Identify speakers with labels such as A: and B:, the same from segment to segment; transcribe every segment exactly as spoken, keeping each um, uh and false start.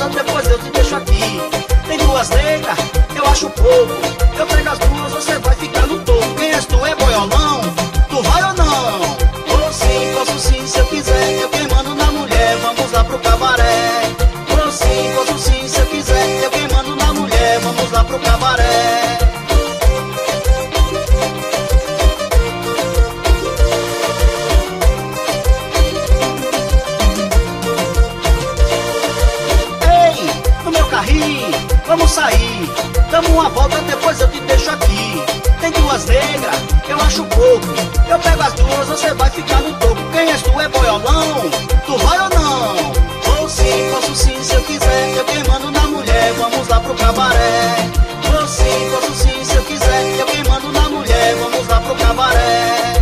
A: volta, depois eu te deixo aqui. Tem duas negras, eu acho pouco. Eu pego as duas, você vai ficar no topo. Quem és tu, é boiolão? Tu vai ou não? Vou sim, posso sim, se eu quiser. Eu queimando na mulher, vamos lá pro cabaré. Vou sim, posso sim, se eu quiser. Eu queimando na mulher, vamos lá pro cabaré. Vamos sair, damos uma volta, depois eu te deixo aqui. Tem duas negras, eu acho pouco. Eu pego as duas, você vai ficar no topo. Quem és tu, é boiolão? Tu vai ou não? Vou sim, posso sim, se eu quiser. Eu queimando na mulher, vamos lá pro cabaré. Vou sim, posso sim, se eu quiser. Eu queimando na mulher, vamos lá pro cabaré.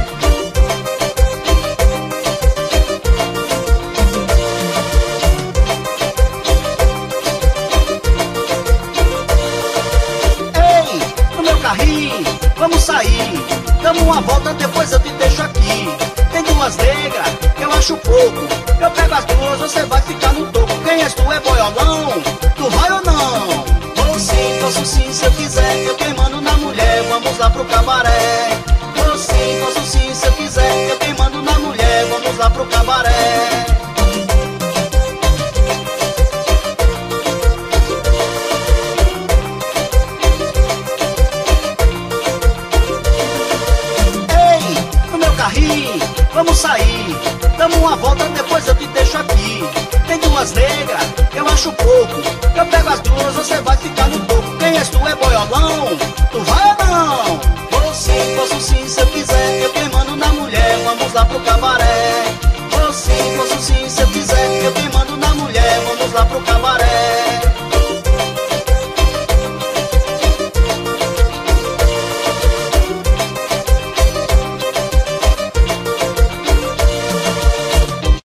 A: Vamos sair, damos uma volta, depois eu te deixo aqui. Tem duas negras, eu acho pouco. Eu pego as duas, você vai ficar no topo. Quem és tu, é boiolão? Tu vai ou não? Vou sim, posso sim, se eu quiser. Eu queimando na mulher, vamos lá pro cabaré. Vou sim, posso sim, se eu quiser. Eu queimando na mulher, vamos lá pro cabaré. Vamos sair, damos uma volta, depois eu te deixo aqui. Tem duas negras, eu acho pouco. Eu pego as duas, você vai ficar no topo. Quem és tu, é boiolão? Tu vai ou não? Vou sim, posso sim, se eu quiser. Eu queimando na mulher, vamos lá pro cabaré. Vou sim, posso sim, se eu quiser. Eu queimando na mulher, vamos lá pro cabaré.